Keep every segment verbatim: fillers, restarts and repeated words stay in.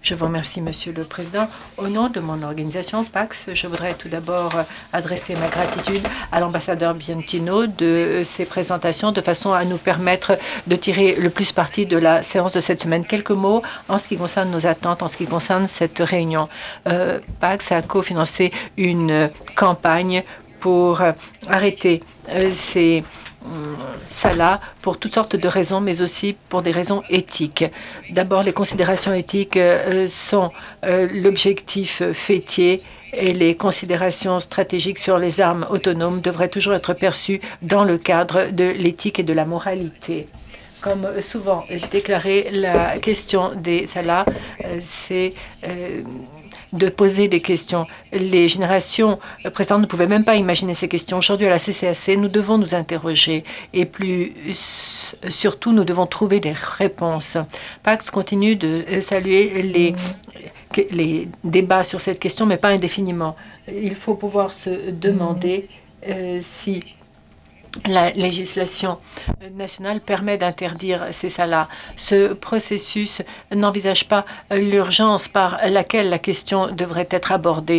Je vous remercie, Monsieur le Président. Au nom de mon organisation PAX, je voudrais tout d'abord adresser ma gratitude à l'ambassadeur Biantino de ses présentations de façon à nous permettre de tirer le plus parti de la séance de cette semaine. Quelques mots en ce qui concerne nos attentes, en ce qui concerne cette réunion. Euh, PAX a cofinancé une campagne pour arrêter euh, ces ça pour toutes sortes de raisons, mais aussi pour des raisons éthiques. D'abord, les considérations éthiques euh, sont euh, l'objectif fêtier et les considérations stratégiques sur les armes autonomes devraient toujours être perçues dans le cadre de l'éthique et de la moralité. Comme souvent déclaré, la question des salas, euh, c'est euh, de poser des questions. Les générations précédentes ne pouvaient même pas imaginer ces questions. Aujourd'hui, à la C C A C, nous devons nous interroger et plus surtout, nous devons trouver des réponses. PAX continue de saluer les les débats sur cette question, mais pas indéfiniment. Il faut pouvoir se demander euh, si la législation nationale permet d'interdire ces salas. Ce processus n'envisage pas l'urgence par laquelle la question devrait être abordée.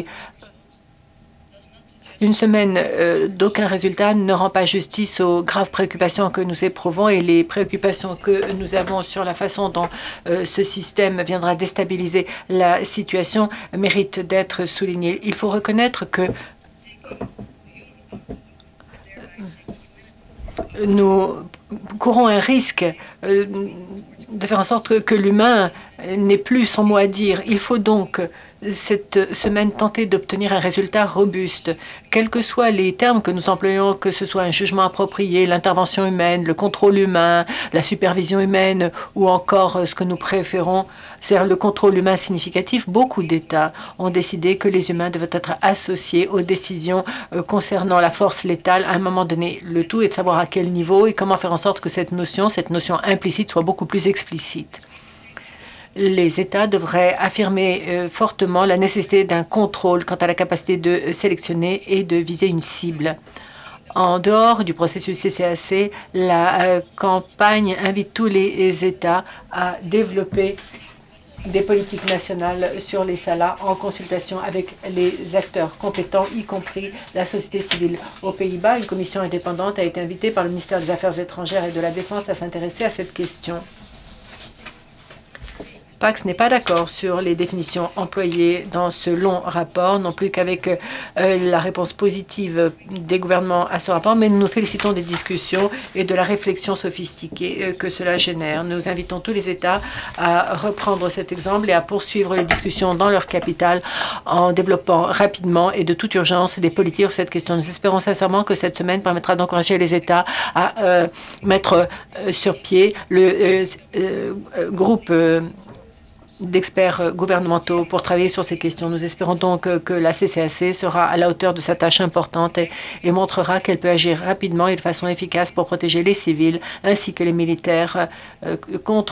Une semaine euh, d'aucun résultat ne rend pas justice aux graves préoccupations que nous éprouvons et les préoccupations que nous avons sur la façon dont euh, ce système viendra déstabiliser la situation méritent d'être soulignées. Il faut reconnaître que nous courons un risque euh, de faire en sorte que, que l'humain n'ait plus son mot à dire. Il faut donc cette semaine tenter d'obtenir un résultat robuste, quels que soient les termes que nous employons, que ce soit un jugement approprié, l'intervention humaine, le contrôle humain, la supervision humaine ou encore ce que nous préférons, c'est-à-dire le contrôle humain significatif. Beaucoup d'États ont décidé que les humains devaient être associés aux décisions concernant la force létale à un moment donné. Le tout est de savoir à quel niveau et comment faire en sorte que cette notion, cette notion implicite, soit beaucoup plus explicite. Les États devraient affirmer euh, fortement la nécessité d'un contrôle quant à la capacité de sélectionner et de viser une cible. En dehors du processus C C A C, la euh, campagne invite tous les États à développer des politiques nationales sur les salas en consultation avec les acteurs compétents, y compris la société civile. Aux Pays-Bas, une commission indépendante a été invitée par le ministère des Affaires étrangères et de la Défense à s'intéresser à cette question. PAX n'est pas d'accord sur les définitions employées dans ce long rapport, non plus qu'avec euh, la réponse positive des gouvernements à ce rapport, mais nous nous félicitons des discussions et de la réflexion sophistiquée euh, que cela génère. Nous invitons tous les États à reprendre cet exemple et à poursuivre les discussions dans leur capitale en développant rapidement et de toute urgence des politiques sur cette question. Nous espérons sincèrement que cette semaine permettra d'encourager les États à euh, mettre euh, sur pied le euh, euh, groupe euh, d'experts gouvernementaux pour travailler sur ces questions. Nous espérons donc que, que la C C A C sera à la hauteur de sa tâche importante et, et montrera qu'elle peut agir rapidement et de façon efficace pour protéger les civils ainsi que les militaires euh, contre